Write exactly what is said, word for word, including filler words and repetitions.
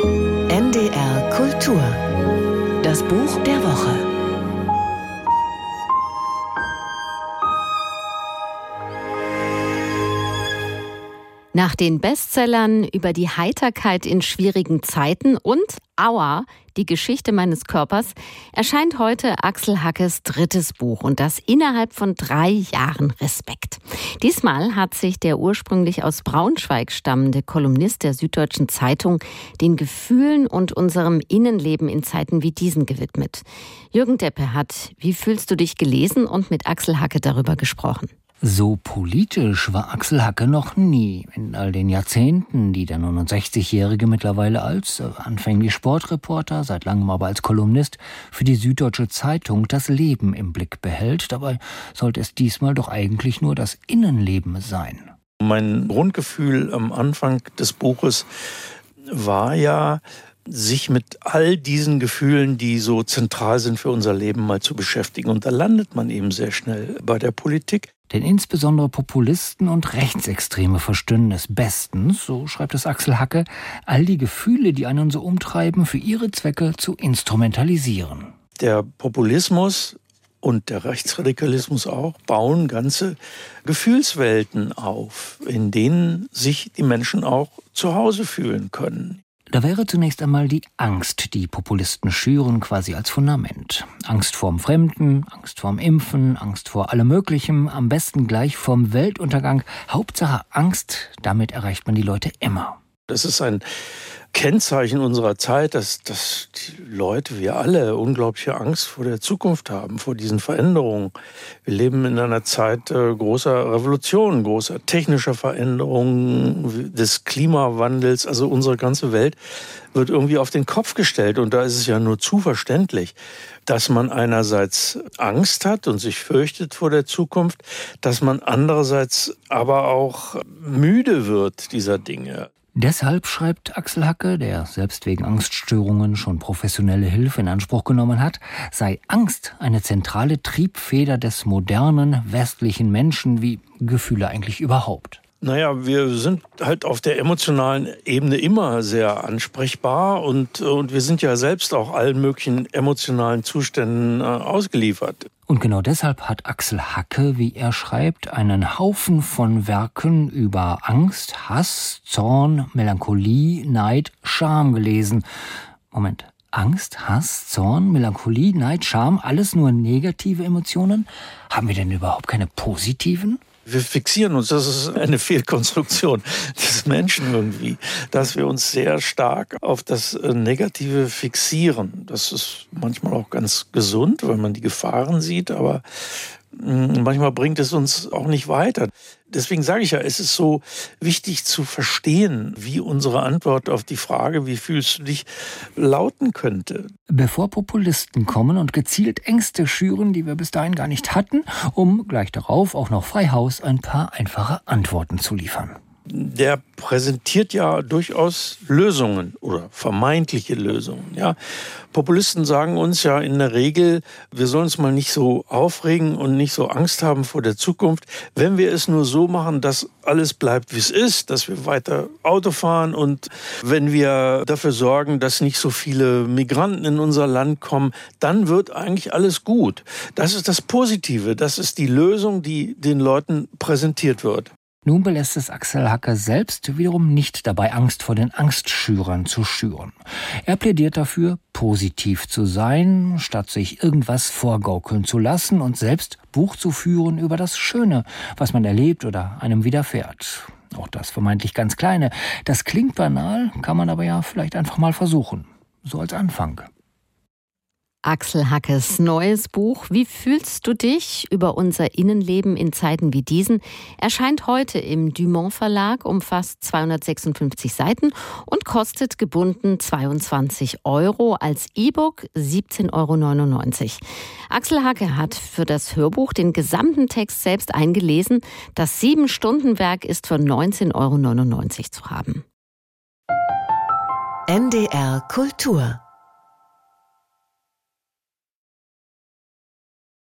N D R Kultur. Das Buch der Woche. Nach den Bestsellern über die Heiterkeit in schwierigen Zeiten und Aua, die Geschichte meines Körpers, erscheint heute Axel Hackes drittes Buch und das innerhalb von drei Jahren Respekt. Diesmal hat sich der ursprünglich aus Braunschweig stammende Kolumnist der Süddeutschen Zeitung den Gefühlen und unserem Innenleben in Zeiten wie diesen gewidmet. Jürgen Deppe hat Wie fühlst du dich gelesen und mit Axel Hacke darüber gesprochen. So politisch war Axel Hacke noch nie. In all den Jahrzehnten, die der neunundsechzigjährige mittlerweile als äh, anfänglich Sportreporter, seit langem aber als Kolumnist für die Süddeutsche Zeitung das Leben im Blick behält. Dabei sollte es diesmal doch eigentlich nur das Innenleben sein. Mein Grundgefühl am Anfang des Buches war ja, sich mit all diesen Gefühlen, die so zentral sind für unser Leben, mal zu beschäftigen. Und da landet man eben sehr schnell bei der Politik. Denn insbesondere Populisten und Rechtsextreme verstünden es bestens, so schreibt es Axel Hacke, all die Gefühle, die einen so umtreiben, für ihre Zwecke zu instrumentalisieren. Der Populismus und der Rechtsradikalismus auch bauen ganze Gefühlswelten auf, in denen sich die Menschen auch zu Hause fühlen können. Da wäre zunächst einmal die Angst, die Populisten schüren, quasi als Fundament. Angst vorm Fremden, Angst vorm Impfen, Angst vor allem Möglichem, am besten gleich vorm Weltuntergang. Hauptsache Angst, damit erreicht man die Leute immer. Das ist ein Kennzeichen unserer Zeit, dass, dass die Leute, wir alle, unglaubliche Angst vor der Zukunft haben, vor diesen Veränderungen. Wir leben in einer Zeit äh, großer Revolution, großer technischer Veränderungen, des Klimawandels. Also unsere ganze Welt wird irgendwie auf den Kopf gestellt. Und da ist es ja nur zu verständlich, dass man einerseits Angst hat und sich fürchtet vor der Zukunft, dass man andererseits aber auch müde wird dieser Dinge. Deshalb schreibt Axel Hacke, der selbst wegen Angststörungen schon professionelle Hilfe in Anspruch genommen hat, sei Angst eine zentrale Triebfeder des modernen westlichen Menschen, wie Gefühle eigentlich überhaupt. Naja, wir sind halt auf der emotionalen Ebene immer sehr ansprechbar und, und wir sind ja selbst auch allen möglichen emotionalen Zuständen äh, ausgeliefert. Und genau deshalb hat Axel Hacke, wie er schreibt, einen Haufen von Werken über Angst, Hass, Zorn, Melancholie, Neid, Scham gelesen. Moment, Angst, Hass, Zorn, Melancholie, Neid, Scham, alles nur negative Emotionen? Haben wir denn überhaupt keine positiven? Wir fixieren uns, das ist eine Fehlkonstruktion des Menschen irgendwie, dass wir uns sehr stark auf das Negative fixieren. Das ist manchmal auch ganz gesund, weil man die Gefahren sieht, aber manchmal bringt es uns auch nicht weiter. Deswegen sage ich ja, es ist so wichtig zu verstehen, wie unsere Antwort auf die Frage, wie fühlst du dich, lauten könnte. Bevor Populisten kommen und gezielt Ängste schüren, die wir bis dahin gar nicht hatten, um gleich darauf auch noch frei Haus ein paar einfache Antworten zu liefern. Der präsentiert ja durchaus Lösungen oder vermeintliche Lösungen. Ja, Populisten sagen uns ja in der Regel, wir sollen uns mal nicht so aufregen und nicht so Angst haben vor der Zukunft, wenn wir es nur so machen, dass alles bleibt, wie es ist, dass wir weiter Auto fahren und wenn wir dafür sorgen, dass nicht so viele Migranten in unser Land kommen, dann wird eigentlich alles gut. Das ist das Positive, das ist die Lösung, die den Leuten präsentiert wird. Nun belässt es Axel Hacke selbst wiederum nicht dabei, Angst vor den Angstschürern zu schüren. Er plädiert dafür, positiv zu sein, statt sich irgendwas vorgaukeln zu lassen und selbst Buch zu führen über das Schöne, was man erlebt oder einem widerfährt. Auch das vermeintlich ganz Kleine. Das klingt banal, kann man aber ja vielleicht einfach mal versuchen. So als Anfang. Axel Hackes neues Buch Wie fühlst du dich? Über unser Innenleben in Zeiten wie diesen erscheint heute im Dumont Verlag, umfasst zweihundertsechsundfünfzig Seiten und kostet gebunden zweiundzwanzig Euro, als E-Book siebzehn Euro neunundneunzig. Axel Hacke hat für das Hörbuch den gesamten Text selbst eingelesen. Das Sieben-Stunden-Werk ist für neunzehn Euro neunundneunzig zu haben. N D R Kultur